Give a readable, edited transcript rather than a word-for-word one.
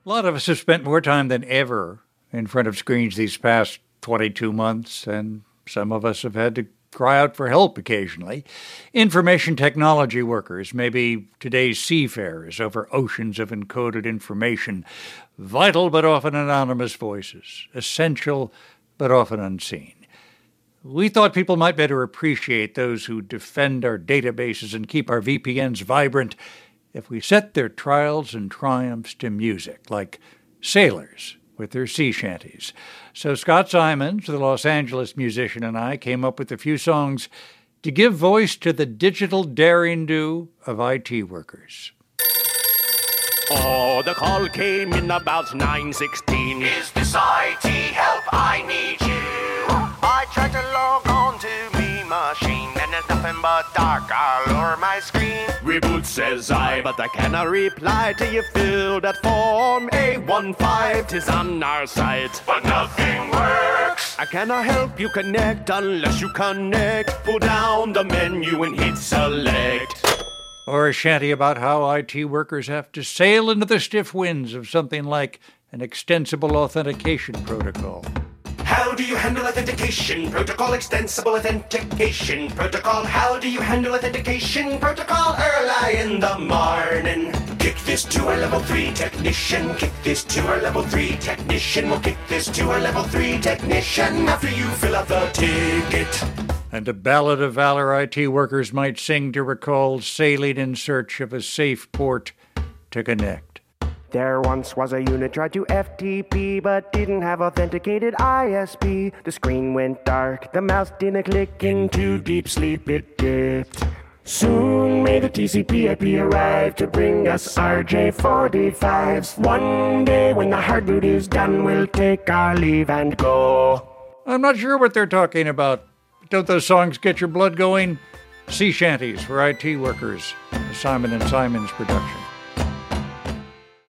A lot of us have spent more time than ever in front of screens these past 22 months, and some of us have had to cry out for help occasionally. Information technology workers, maybe today's seafarers over oceans of encoded information, vital but often anonymous voices, essential but often unseen. We thought people might better appreciate those who defend our databases and keep our VPNs vibrant if we set their trials and triumphs to music, like sailors with their sea shanties. So Scott Simons, the Los Angeles musician, and I came up with a few songs to give voice to the digital daring-do of IT workers. Oh, the call came in about 9:16. Is this IT help? I need you. I tried to log on to me machine, and there's nothing but dark all over my screen. Reboot says I, but I cannot reply till you fill that form A15. 'Tis on our site, But nothing works. I cannot help you connect unless you connect. Pull down the menu and hit select. Or a shanty about how IT workers have to sail into the stiff winds of something like an extensible authentication protocol. How do you handle authentication protocol? Extensible authentication protocol. How do you handle authentication protocol? Early in the morning. Kick this to our level 3 technician. Kick this to our level 3 technician. We'll kick this to our level 3 technician after you fill out the ticket. And a ballad of valor IT workers might sing to recall sailing in search of a safe port to connect. There once was a unit tried to FTP, but didn't have authenticated ISP. The screen went dark, the mouse didn't click, into deep sleep it dipped. Soon may the TCP/IP arrive to bring us RJ45s. One day when the hard boot is done, we'll take our leave and go. I'm not sure what they're talking about. Don't those songs get your blood going? Sea shanties for IT workers, a Simon & Simons production.